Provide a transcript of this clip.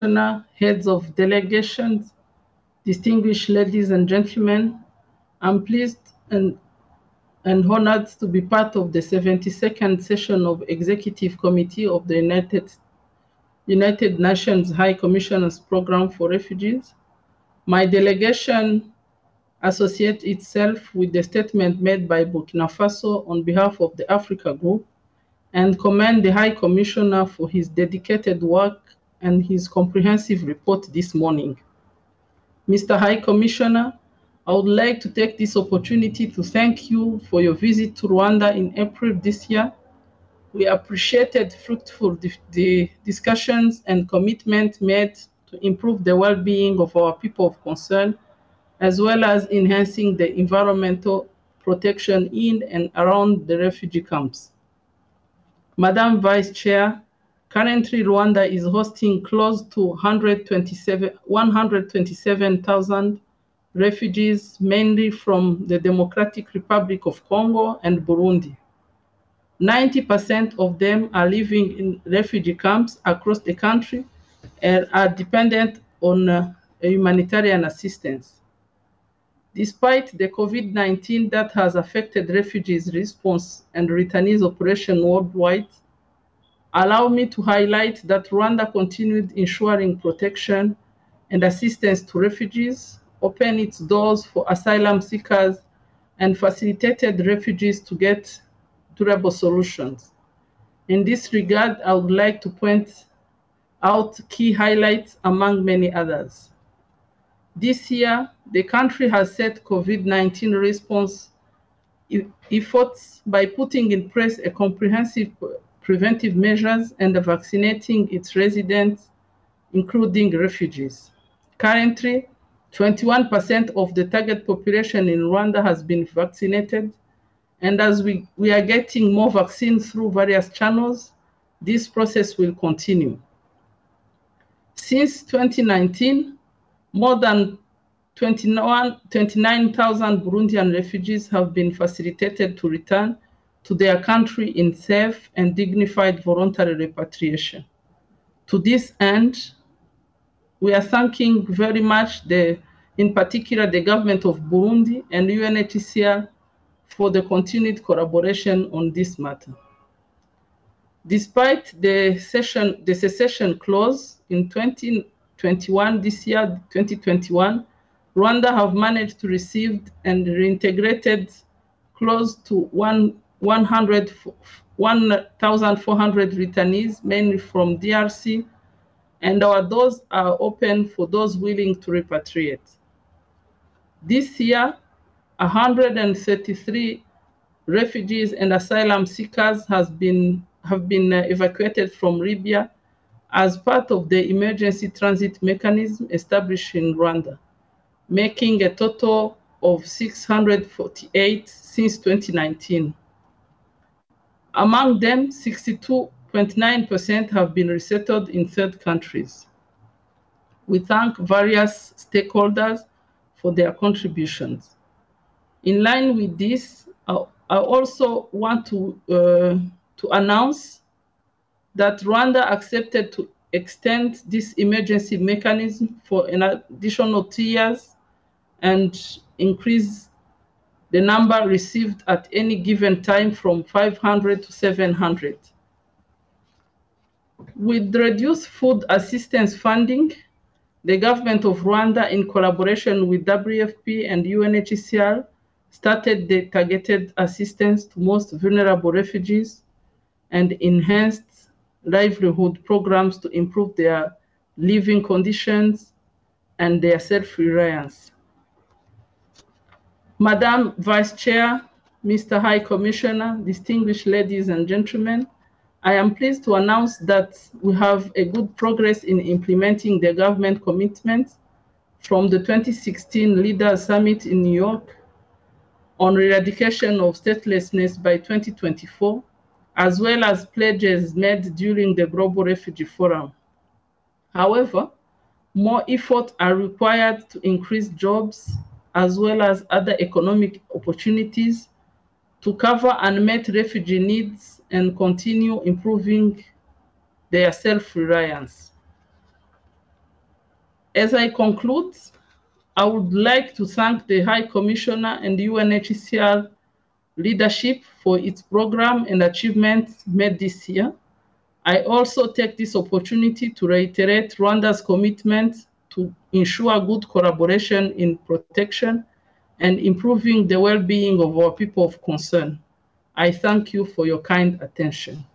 heads of delegations, distinguished ladies and gentlemen, I'm pleased and honored to be part of the 72nd session of Executive Committee of the United Nations High Commissioner's Program for Refugees. My delegation associates itself with the statement made by Burkina Faso on behalf of the Africa Group and commend the High Commissioner for his dedicated work and his comprehensive report this morning. Mr. High Commissioner, I would like to take this opportunity to thank you for your visit to Rwanda in April this year. We appreciated fruitful discussions and commitment made to improve the well-being of our people of concern, as well as enhancing the environmental protection in and around the refugee camps. Madam Vice Chair, currently Rwanda is hosting close to 127,000 refugees, mainly from the Democratic Republic of Congo and Burundi. 90% of them are living in refugee camps across the country and are dependent on humanitarian assistance. Despite the COVID-19 that has affected refugees' response and returnees operation worldwide, allow me to highlight that Rwanda continued ensuring protection and assistance to refugees, opened its doors for asylum seekers, and facilitated refugees to get durable solutions. In this regard, I would like to point out key highlights among many others. This year, the country has set COVID-19 response efforts by putting in place a comprehensive preventive measures and vaccinating its residents, including refugees. Currently, 21% of the target population in Rwanda has been vaccinated, and as we are getting more vaccines through various channels, this process will continue. Since 2019, more than 29,000 Burundian refugees have been facilitated to return to their country in safe and dignified voluntary repatriation. To this end, we are thanking very much in particular the government of Burundi and UNHCR for the continued collaboration on this matter. Despite the secession clause in 2021, this year, 2021, Rwanda have managed to receive and reintegrated close to 1,400 returnees, mainly from DRC, and our doors are open for those willing to repatriate. This year, 133 refugees and asylum seekers have been evacuated from Libya as part of the emergency transit mechanism established in Rwanda, making a total of 648 since 2019. Among them, 62.9% have been resettled in third countries. We thank various stakeholders for their contributions. In line with this, I also want to announce that Rwanda accepted to extend this emergency mechanism for an additional 2 years and increase the number received at any given time from 500 to 700. With reduced food assistance funding, the government of Rwanda, in collaboration with WFP and UNHCR, started the targeted assistance to most vulnerable refugees and enhanced livelihood programs to improve their living conditions and their self-reliance. Madam Vice Chair, Mr. High Commissioner, distinguished ladies and gentlemen, I am pleased to announce that we have a good progress in implementing the government commitments from the 2016 Leaders Summit in New York on eradication of statelessness by 2024, as well as pledges made during the Global Refugee Forum. However, more efforts are required to increase jobs as well as other economic opportunities to cover unmet refugee needs and continue improving their self-reliance. As I conclude, I would like to thank the High Commissioner and UNHCR leadership for its program and achievements made this year. I also take this opportunity to reiterate Rwanda's commitment to ensure good collaboration in protection and improving the well-being of our people of concern. I thank you for your kind attention.